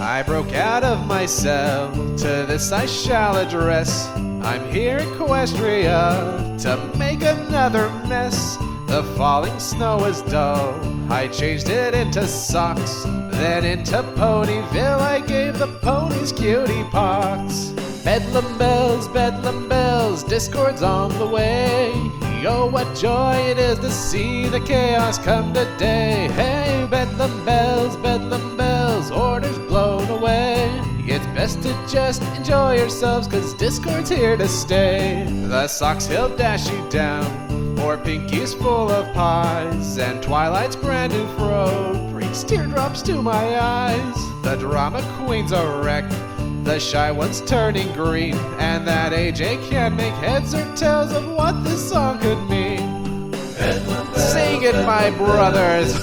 I broke out of my cell, to this I shall address. I'm here in Equestria to make another mess. The falling snow was dull, I changed it into socks. Then into Ponyville I gave the ponies cutie pox. Bedlam bells, discord's on the way. Oh, what joy it is to see the chaos come today. Hey, Bedlam bells, orders blown away. It's best to just enjoy yourselves, cause Discord's here to stay. The socks he'll dash you down, or Pinky's full of pies, and Twilight's brand new fro brings teardrops to my eyes. The drama queen's a wreck, the shy one's turning green, and that AJ can't make heads or tails of what this song could mean. Sing it, my brothers!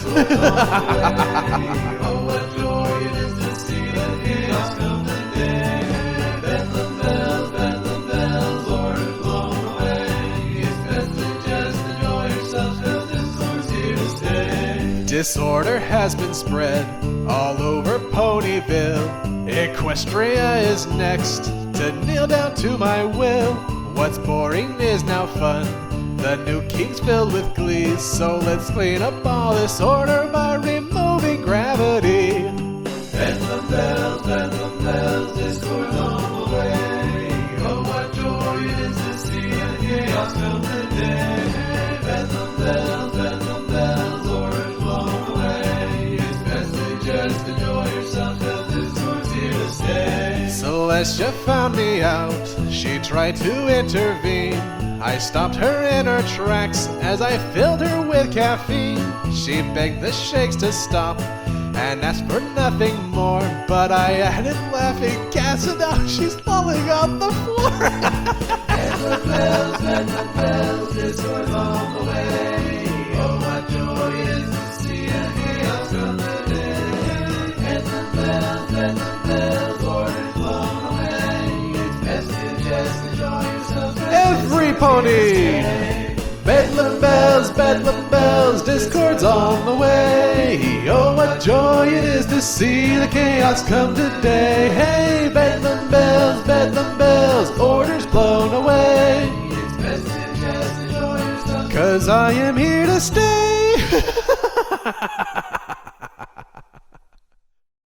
Oh, what joy it is to see the chaos come today. Bedlam bells, orders blown away. It's best to just enjoy yourselves, cause Discord's here to stay. Disorder has been spread all over Ponyville. Equestria is next to kneel down to my will. What's boring is now fun, the new king's filled with glee. So let's clean up all this order by removing gravity. Bedlam bells, Discord's on the way. Oh, what joy it is to see the chaos come today. Bedlam bells, orders blown away. It's best to just enjoy yourself, cause Discord's here to stay. Celestia found me out, she tried to intervene. I stopped her in her tracks as I filled her with caffeine. She begged the shakes to stop and asked for nothing more, but I added laughing gas and now she's falling on the floor. Bedlam bells, Discord's on the way. Oh, what joy it is to see a chaos come today. Bedlam bells, orders blown away. It's best to just enjoy yourself. Every pony! Bedlam bells, Discord's on the way. Oh, what joy it is to see the chaos come today. Hey, Bedlam bells, orders blown away. It's best to just enjoy yourself. Cause I am here to stay.